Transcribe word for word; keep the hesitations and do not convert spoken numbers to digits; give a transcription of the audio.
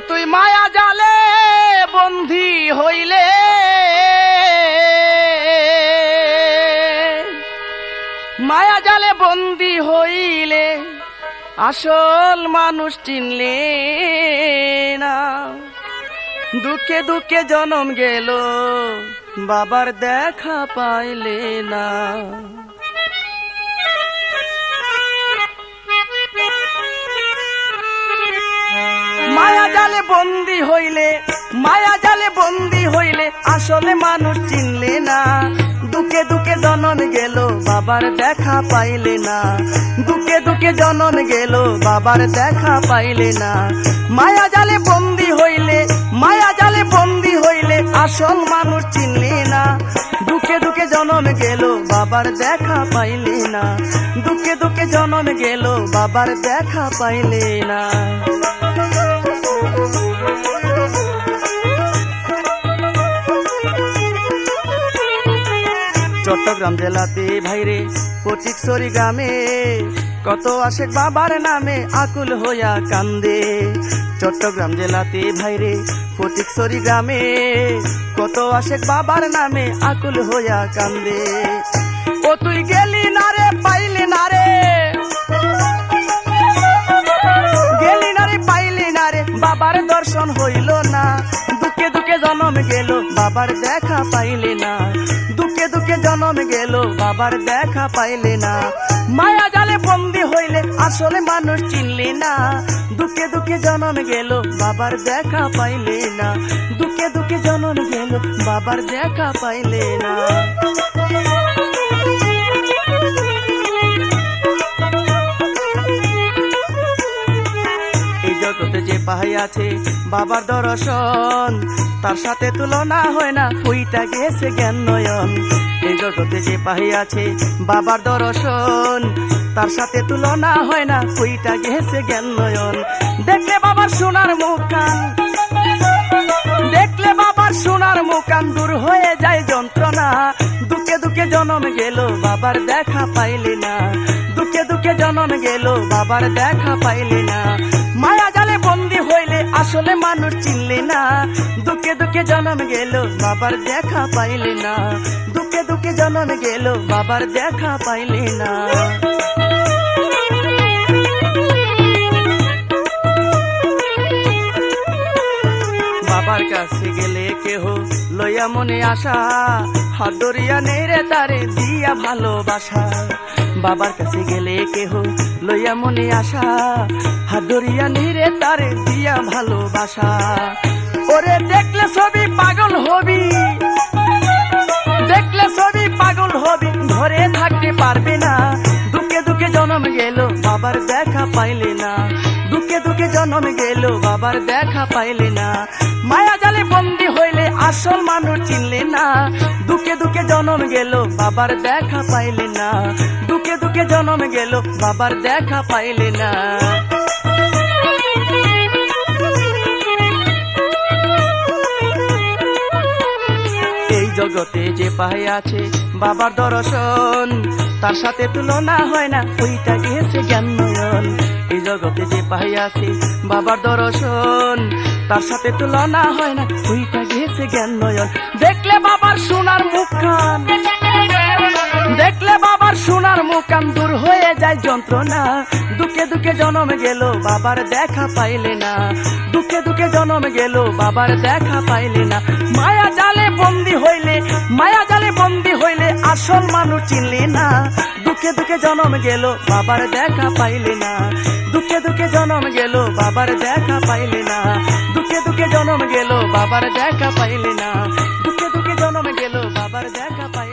তুই মায়া জালে বন্দী হইলে মায়া জালে বন্দী হইলে আসল মানুষ চিনলে না। দুঃখে দুঃখে জনম গেল বাবার দেখা পাইলে না। মায়া জালে বন্দী হইলে মায়া জালে বন্দী হইলে আসলে মানুষ চিনলে না। দুঃখে দুঃখে জনম গেল বাবার দেখা পাইলে না। দুঃখে দুঃখে জনম গেল বাবার দেখা পাইলে না। মায়া জালে বন্দী হইলে মায়া জালে বন্দী হইলে আসল মানুষ চিনলে না। দুঃখে দুঃখে জনম গেল বাবার দেখা পাইলে না। দুঃখে দুঃখে জনম গেল বাবার দেখা পাইলে না। চট্টগ্রাম জেলাতে ভাইরে ফটিকছড়ি গ্রামে কত আশেক বাবার নামে আকুল হইয়া কান্দে। চট্টগ্রাম জেলাতে ভাইরে ফটিকছড়ি গ্রামে কত আশেক বাবার নামে আকুল হইয়া কান্দে। ও তুই গেলি না রে পাইলি না রে গেলি না রে পাইলি না রে বাবার দর্শন হইল না। দুঃখে দুঃখে জনম গেল বাবার দেখা পাইলে না। দুঃখে দুঃখে জনম গেল বাবার দেখা পাইলে না। মায়া জালে বন্দী হইলে আসলে মানুষ চিনলে না। দুঃখে দুঃখে জনম গেল বাবার দেখা পাইলে না। দুঃখে দুঃখে জনম গেল বাবার দেখা পাইলে না। এই জগতে যে পাহাই আছে বাবার দর্শন তার সাথে তুলনা হয় না হইটা গেছে জ্ঞান নয়ন। এই জগতে যে পাহি আছে বাবার দর্শন তার সাথে তুলনা হয় না হইটা গেছে জ্ঞান নয়ন। দেখলে বাবার সোনার মুখখান দেখলে বাবার সোনার মুখখান দূর হয়ে যায় যন্ত্রণা। দুঃখে দুঃখে জনম গেল বাবার দেখা পাইলে না। দুঃখে দুঃখে জনম গেল বাবার দেখা পাইলে না। মায়া জালে বন্দী হইলে আসলে মানুষ চিনলে না। দুঃখে দুঃখে জনম গেল বাবার দেখা পাইলে না। দুঃখে দুঃখে জনম গেল বাবার দেখা পাইলে না। বাবার কাছে গেলে কেহ লইয়া মনে আশা হাত ধরিয়া নেই রে তারে দিয়া ভালোবাসা। বাবার কাছে গেলে কেহ লইয়া মনে আশা হাত ধরিয়া নেই রে তারে দিয়া ভালোবাসা। ওরে দেখলে ছবি পাগল হবি দেখলে ছবি পাগল হবি ধরে থাকতে পারবে না। দুঃখে দুঃখে জনম গেল বাবার দেখা পাইলে না। দুঃখে দুঃখে জনম গেল বাবার দেখা পাইলে না। মায়া জালে বন্দী হইলে আসল মানুষ চিনলে না। দুঃখে দুঃখে জনম গেল বাবার দেখা পাইলে না। দুঃখে দুঃখে জনম গেল বাবার দেখা পাইলে না। এই জগতে যে পাহাই আছে বাবার দর্শন তার সাথে তুলনা হয় না ওইটা গেছে জ্ঞান নয়ন। এই জগতে যে পাহাই আছে বাবার দর্শন তার সাথে তুলনা হয় না ওইটা গেছে জ্ঞান নয়ন। দেখলে বাবার সোনার মুখখান দেখলে বাবার সোনার মুখখান দূর হয়ে যায় যন্ত্রণা। দুঃখে দুঃখে জনম গেল বাবার দেখা পাইলে না। দুঃখে দুঃখে জনম গেল বাবার দেখা পাইলে না। মায়া জালে বন্দী হইলে মায়া জালে বন্দী হইলে আসল মানুষ চিনলে না। দুঃখে দুঃখে জনম গেল বাবার দেখা পাইলে না। দুঃখে দুঃখে জনম গেল বাবার দেখা পাইলে না। দুঃখে দুঃখে জনম গেল বাবার দেখা পাইলে না। দুঃখে দুঃখে জনম গেল বাবার দেখা পাইলে না।